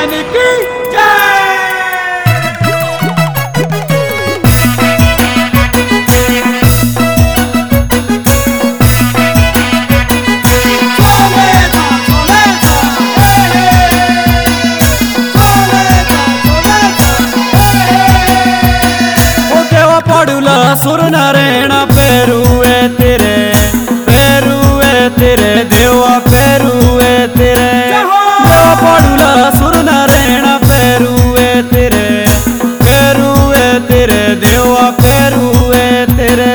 भगवान की जय। सुर नारायण पैरुए तेरे देवा पैरुए तेरे देवा पड़ूला सुर नारायण पैरुए तेरे देवा पैरुए तेरे।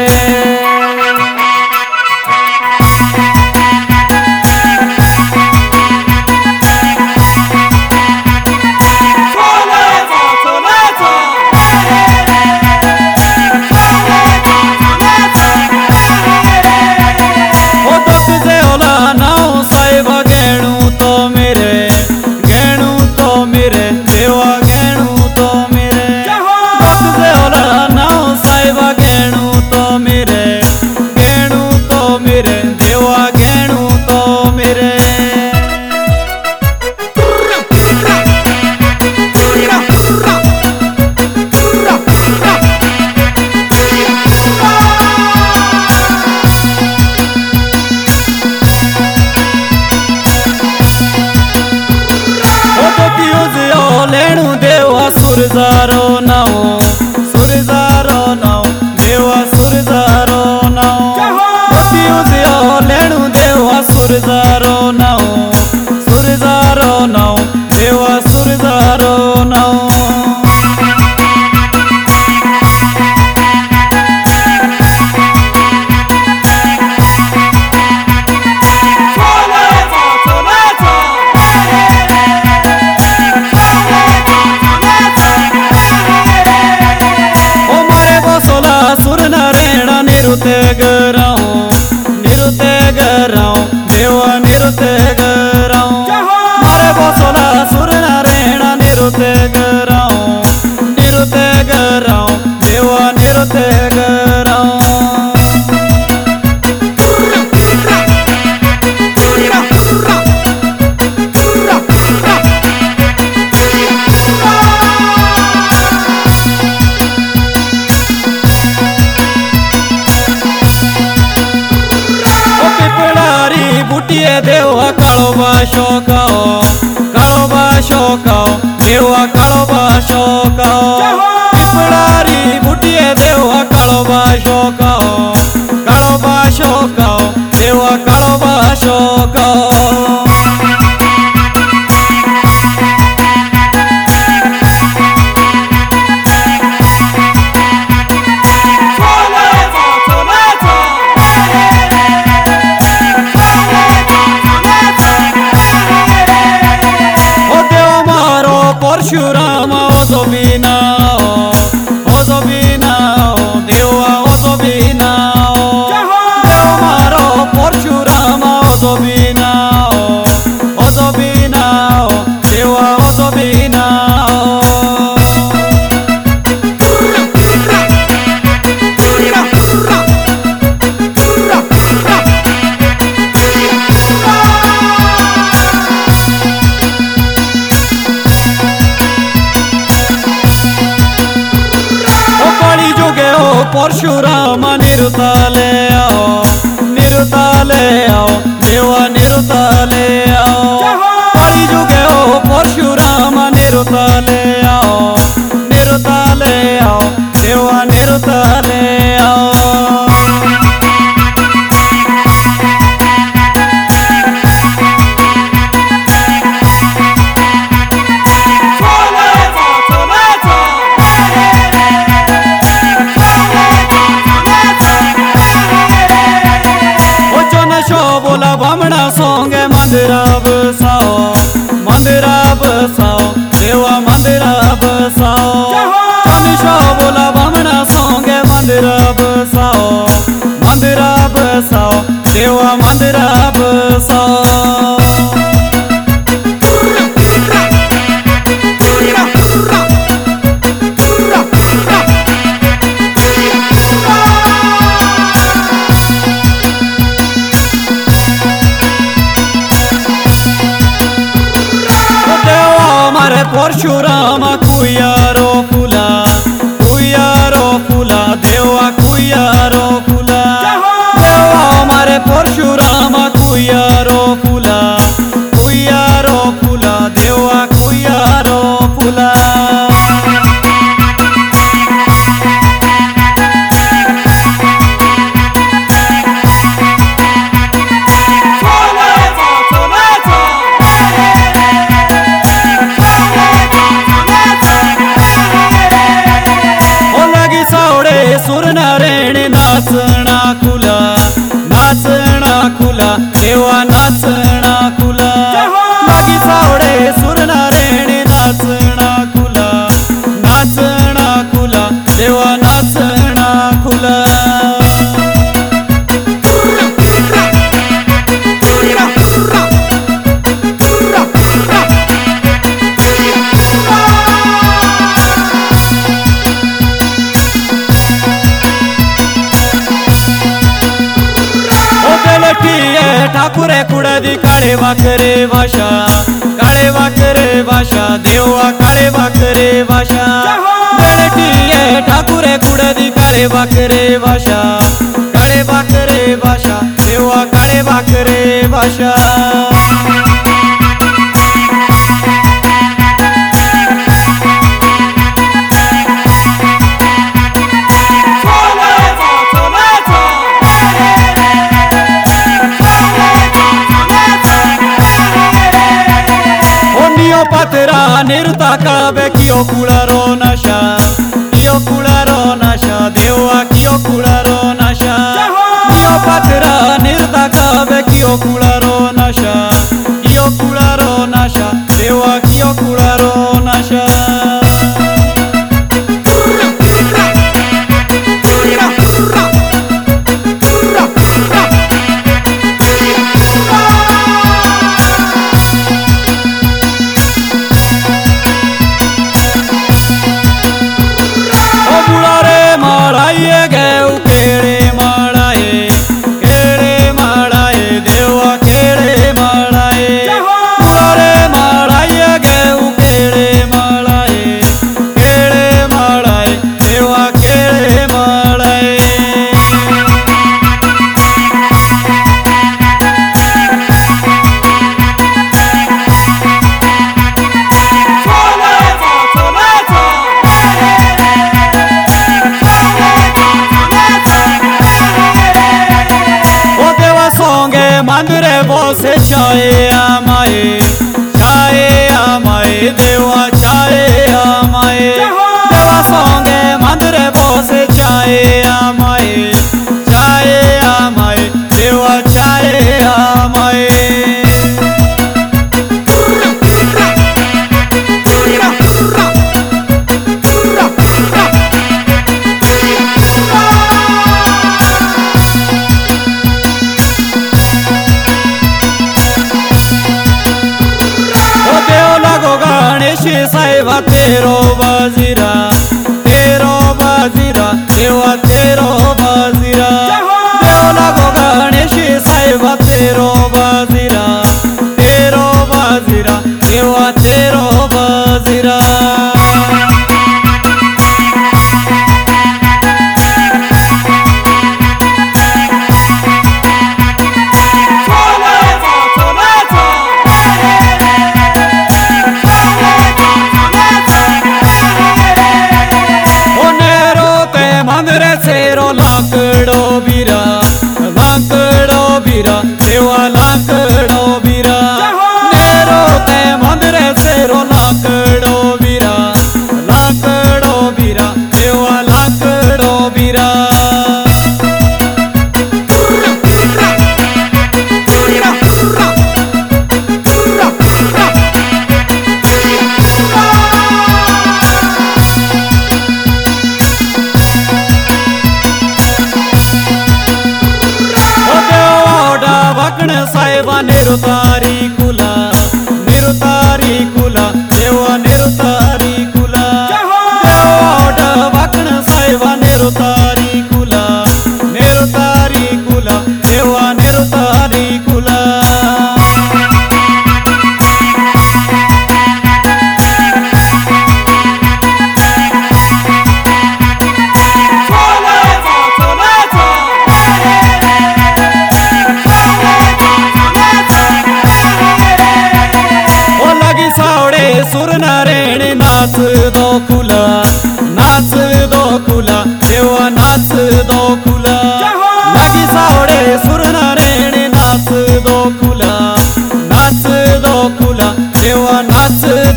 सुरजारो नाव देवा सुरजारो नाव लेणु देवा सुरजारो नाव देवा सुरजारो नाव। निरुते गराऊं देवा निरुते गराऊं मारे बसोला सुर नारायण निरुते गराऊं देवा निरुते गराऊं। देवा कालो बाशो खाओ देवा कालो बाशो खाओ पिपलारी बुटिए देवा कालो बाशो खाओ देवा कालो बाशो खाओ। परशुराम ओजोबीना देवा ओजोबीना देव मारो परशुराम ओजोबीना देवा ओजोबीना। परशुराम निरुताले आओ देवा निरुताले आओ काली जुगे ओ परशुराम निरुताले आओ देवा निरुताले आओ। बोला बामणा सोंगे मंदिरा बसाओ देवा मंदिरा बसाओ चनिशो बोला बामणा सोंगे मंदिरा बसाओ देवा मंदिरा बसाओ। परशुराम कुयारो फुला देवा कुयारो फुला देवा मारे परशुराम कुयारो फुला देवा कुयारो फुला सुरनारायण नाचना खुला देवा नाचना खुला लागी सावडे सुरनारायण नाचना खुला देवा नाचना खुला ठाकुरे कुडादी काळे वाकरे भाषा देवा काळे वाकरे भाषा बेलटिये ठाकुरे कुडादी काळे वाकरे भाषा देवा काळे वाकरे भाषा पातरा निरुता काबे कियो कुळारो नाशा देवा कियो कुळारो नाशा कियो पातरा निरुता काबे कियो कुळारो नाशा देवा कियो कुळारो नाशा मांदरे बोसे चाहे आमाए देवा चाहे आमाए देवा सोंगे मांदरे बोसे चाहे आमाए देवा चाहे आमाए साहेबा तेरो बाजीरा देवा तेरो बाजीरा देव लागो गणेश साहेबा तेरो बाजीरा देवा तेरो बाजीरा लाकड़ो बीरा देवा लाकड़ो बीरा नेरो ते मंदरे सेरो लाकड़ो बीरा देवा लाकड़ो बीरा साहेबा निरुतारी कुला देवा निरुतारी कुला देवा वाकण साहेबा निरुतारी कुला देवा निरुतारी कुला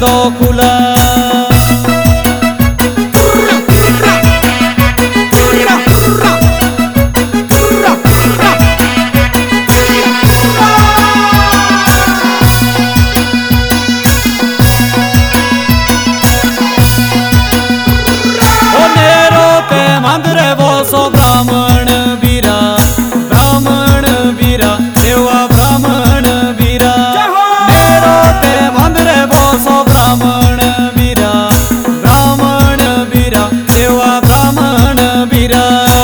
तो खुला ब्राह्मण बीरा देवा ब्राह्मण बीरा मेरो ते मंदिरे बोसो ब्राह्मण बीरा देवा ब्राह्मण बीरा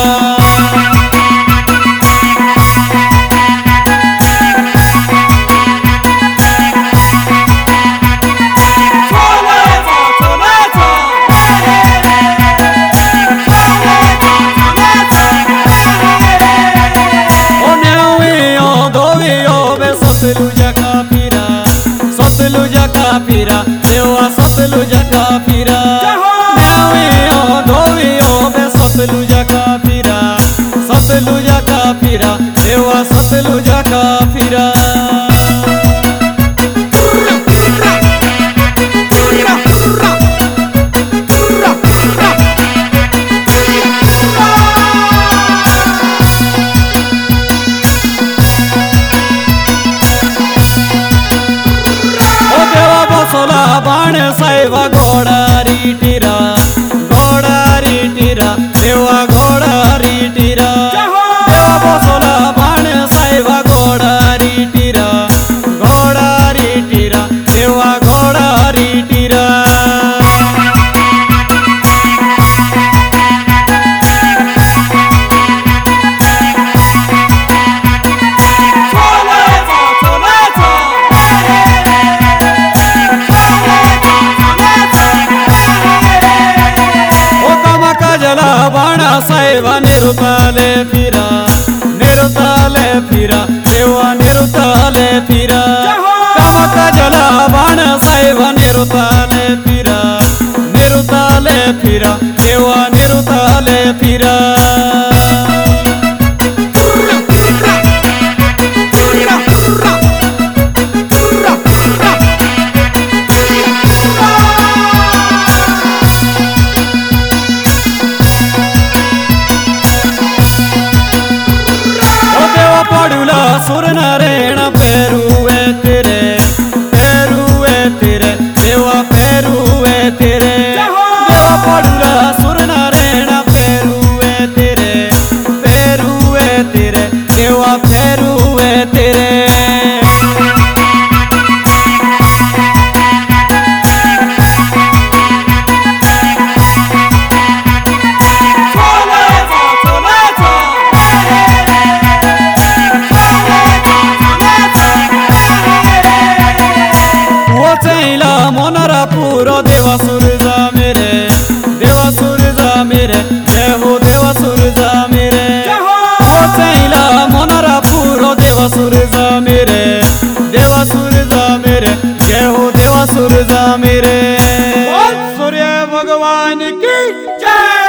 देवा सतलुज का फिरा न्यावियो धोवियो बे सतलुज का फिरा देवा सतलुज का फिरा बाण साहेबा घोडारी टीरा देवा घोडारी टीरा देवा बसोला बाण साहेबा घोडारी टीरा देवा घोडारी टीरा बाणा साहेबा निरुताले फिरा देवा निरुताले फिरा कामका जला बाणा साहेबा निरुताले फिरा देवा निरुताले फिरा सुर नारायण पैरुए तेरे देवा पैरुए तेरे देवा पड़ूला सुर नारायण पैरुए तेरे देवा पैरुए तेरे मोनरा पूरो देवा सुरजा मेरे जय हो देवा सुरजा मेरे वो चैला मोनरा पूरो देवा सुरजा मेरे जय हो देवा सुरजा मेरे सूर्य भगवान की जय।